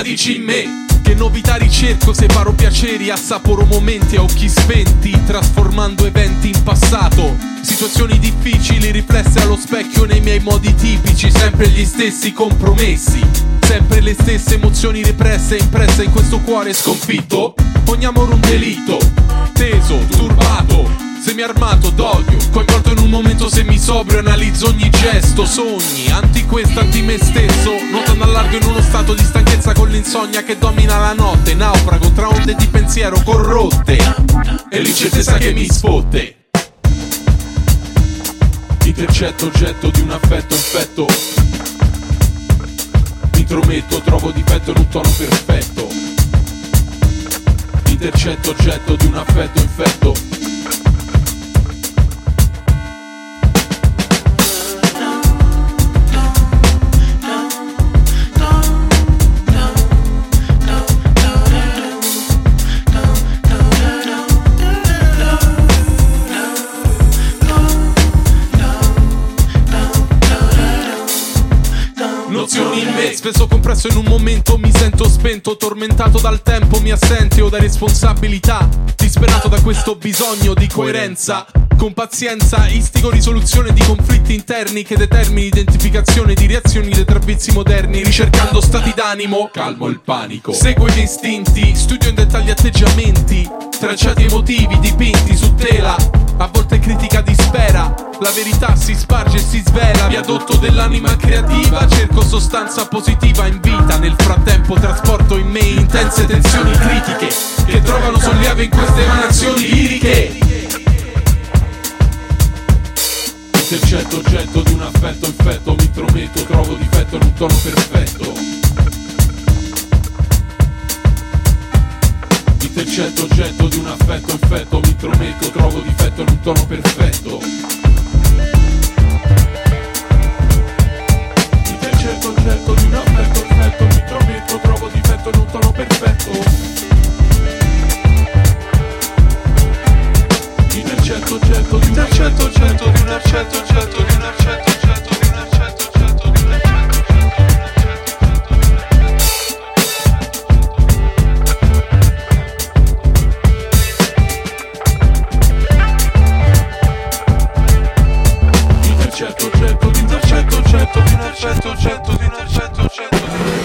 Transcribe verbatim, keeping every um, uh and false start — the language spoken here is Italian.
radici in me. Che novità ricerco, separo piaceri, assaporo momenti a occhi spenti, trasformando eventi in passato. Situazioni difficili riflesse allo specchio nei miei modi tipici, sempre gli stessi compromessi, sempre le stesse emozioni represse impresse in questo cuore sconfitto. Ogni amore un delitto, teso, turbato, semi-armato d'odio, coinvolto in un momento semisobrio, analizzo ogni gesto, sogni, anti questo, anti me stesso, nuotando al largo in uno stato di stanchezza con l'insonnia che domina la notte, naufrago tra onde di pensiero corrotte e l'incertezza che mi sfotte. Intercetto oggetto di un affetto infetto, mi intrometto, trovo difetto in un tono perfetto. Intercetto oggetto di un affetto infetto. Nozioni in me, spesso compresso in un momento, mi sento spento, tormentato dal tempo, mi assentio da responsabilità, disperato da questo bisogno di coerenza. Con pazienza istigo risoluzione di conflitti interni che determini identificazione di reazioni dei travizi moderni, ricercando stati d'animo, calmo il panico, seguo gli istinti, studio in dettagli atteggiamenti, tracciati emotivi dipinti su tela, a volte critica dispera, la verità si sparge e si svela, viadotto dell'anima creativa, cerco sostanza positiva in vita, nel frattempo trasporto in me intense tensioni critiche, che trovano sollievo in queste emanazioni liriche. Intercetto oggetto di un affetto infetto, mi intrometto, trovo difetto in un tono perfetto. Intercetto oggetto di un affetto infetto, mi intrometto, trovo difetto in un tono perfetto. Intercetto oggetto di un affetto infetto, mi intrometto, trovo difetto in un tono perfetto. Intercetto oggetto di un accetto oggetto di un accetto oggetto di un accetto oggetto di un accetto oggetto di un accetto oggetto di un accetto oggetto di un accetto oggetto di un